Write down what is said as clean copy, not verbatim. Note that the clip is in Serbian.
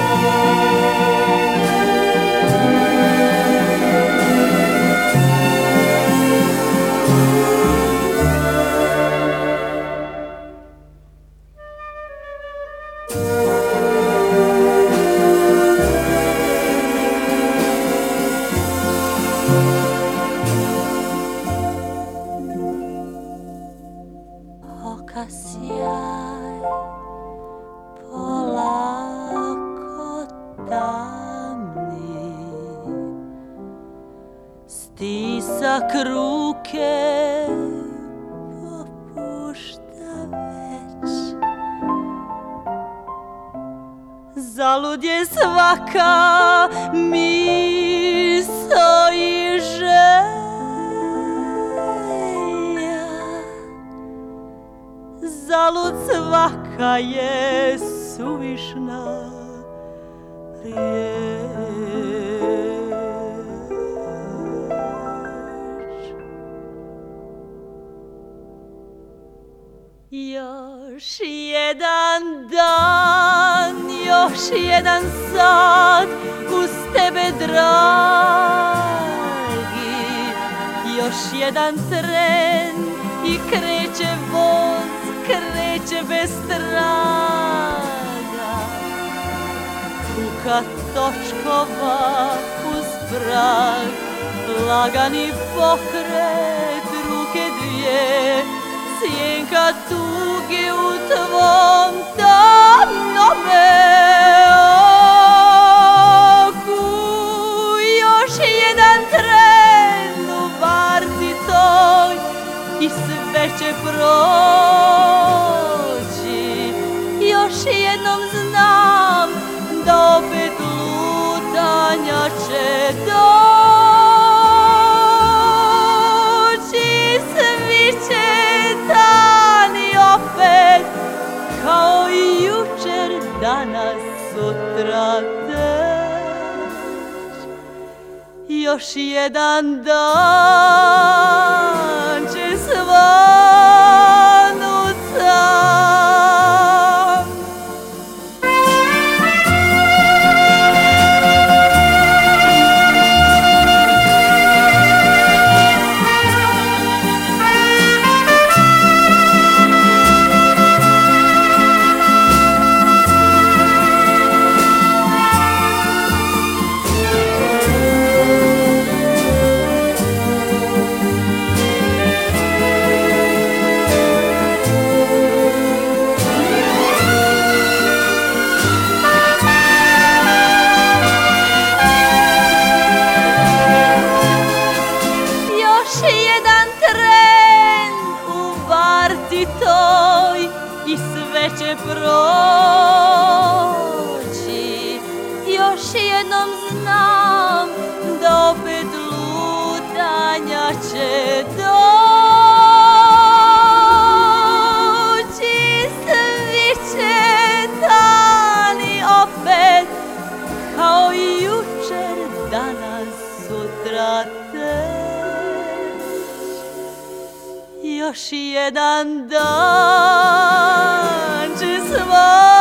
Oka sjaj polako tamni, stisak ruke popušta već. Zalud je svaka misao i želja, zalud svaka je suvišna riječ. Još jedan dan, još jedan sat uz tebe, dragi, još jedan tren i kreće voz, kreće bez traga. Kuka točkova uz prag, lagani pokret ruke dvije, sjenka tuge u tvom tamnome oku. Još jedan tren u varci toj i sve će proći. Još jednom znam da opet lutanja će doći. Svi će dani opet kao i jučer, danas, sutra teć. Još jedan dan će svanut sam. Toj i sve će proći. Još jednom znam da opet lutanja će doći. Svi će dani opet kao i jučer, danas, sutra teć. Još jedan dan će svanut.